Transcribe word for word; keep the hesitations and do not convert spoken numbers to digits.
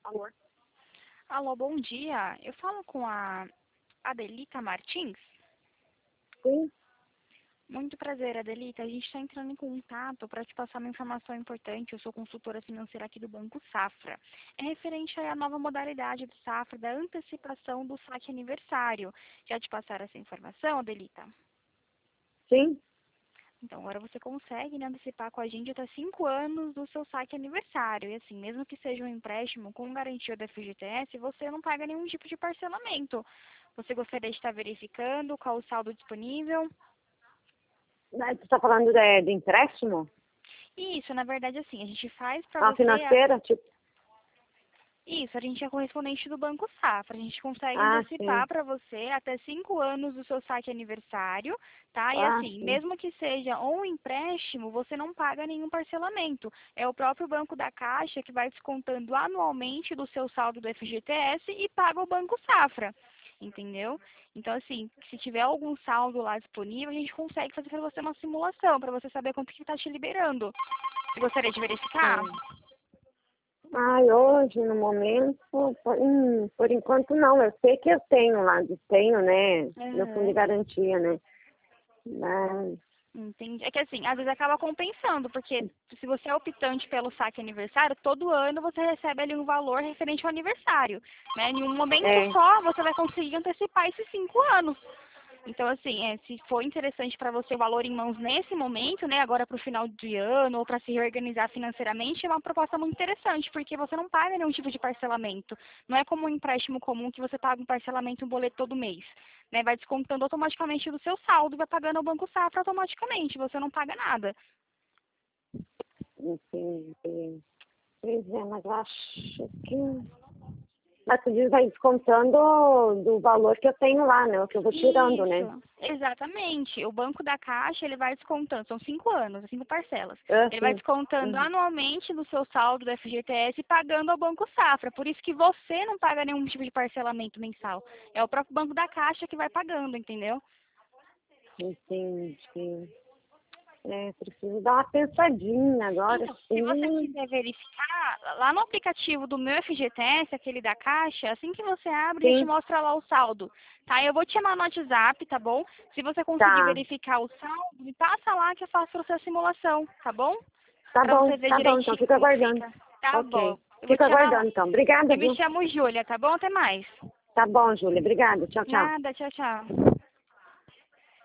Alô? Alô, bom dia. Eu falo com a Adelita Martins. Sim? Muito prazer, Adelita. A gente está entrando em contato para te passar uma informação importante. Eu sou consultora financeira aqui do Banco Safra. É referente à nova modalidade do Safra, da antecipação do saque aniversário. Já te passaram essa informação, Adelita? Sim? Então, agora você consegue, né, antecipar com a gente até cinco anos do seu saque aniversário. E assim, mesmo que seja um empréstimo com garantia da F G T S, você não paga nenhum tipo de parcelamento. Você gostaria de estar verificando qual o saldo disponível? Né, Você está falando de, de empréstimo? Isso, na verdade, assim, a gente faz para A você... A... financeira? Tipo, Isso, a gente é correspondente do Banco Safra. A gente consegue ah, antecipar sim. para você até cinco anos do seu saque aniversário, tá? E Ah, assim, sim. mesmo que seja um empréstimo, você não paga nenhum parcelamento. É o próprio Banco da Caixa que vai descontando anualmente do seu saldo do F G T S e paga o Banco Safra. Entendeu? Então, assim, se tiver algum saldo lá disponível, a gente consegue fazer para você uma simulação, para você saber quanto que está te liberando. Você gostaria de verificar? Sim. Ai, hoje, no momento, por, hum, por enquanto não. Eu sei que eu tenho lá, tenho, né? Meu fundo de Uhum. garantia, né? Mas, Entendi. É que assim, às vezes acaba compensando, porque se você é optante pelo saque aniversário, todo ano você recebe ali um valor referente ao aniversário. Né? Em um momento é, só você vai conseguir antecipar esses cinco anos. Então, assim, é, se for interessante para você o valor em mãos nesse momento, né, agora para o final de ano ou para se reorganizar financeiramente, é uma proposta muito interessante, porque você não paga nenhum tipo de parcelamento. Não é como um empréstimo comum que você paga um parcelamento, um boleto todo mês. Né, vai descontando automaticamente do seu saldo e vai pagando ao Banco Safra automaticamente, você não paga nada. enfim, é, pois é, mas eu acho que... Mas tu diz, vai descontando do valor que eu tenho lá, né? O que eu vou tirando, né? Isso, exatamente. O Banco da Caixa, ele vai descontando, são cinco anos, cinco parcelas. Ah, Ele vai sim. descontando Uhum. anualmente do seu saldo do F G T S e pagando ao Banco Safra. Por isso que você não paga nenhum tipo de parcelamento mensal. É o próprio Banco da Caixa que vai pagando, entendeu? Entendi. É, preciso dar uma pensadinha agora, Então, se você sim. quiser verificar, lá no aplicativo do meu F G T S, aquele da Caixa, assim que você abre, já te Sim, mostra lá o saldo, tá? Eu vou te chamar no WhatsApp, tá bom? Se você conseguir tá. verificar o saldo, me passa lá que eu faço pra você a simulação, tá bom? Tá Pra bom, você ver tá bom, então direitinho fica como que aguardando. fica. Tá bom. Ok. Eu vou Fica te chamar lá. aguardando, então. Obrigada, Eu me viu? chamo Júlia, tá bom? Até mais. Tá bom, Júlia. Obrigada. Tchau, tchau. Nada, tchau, tchau.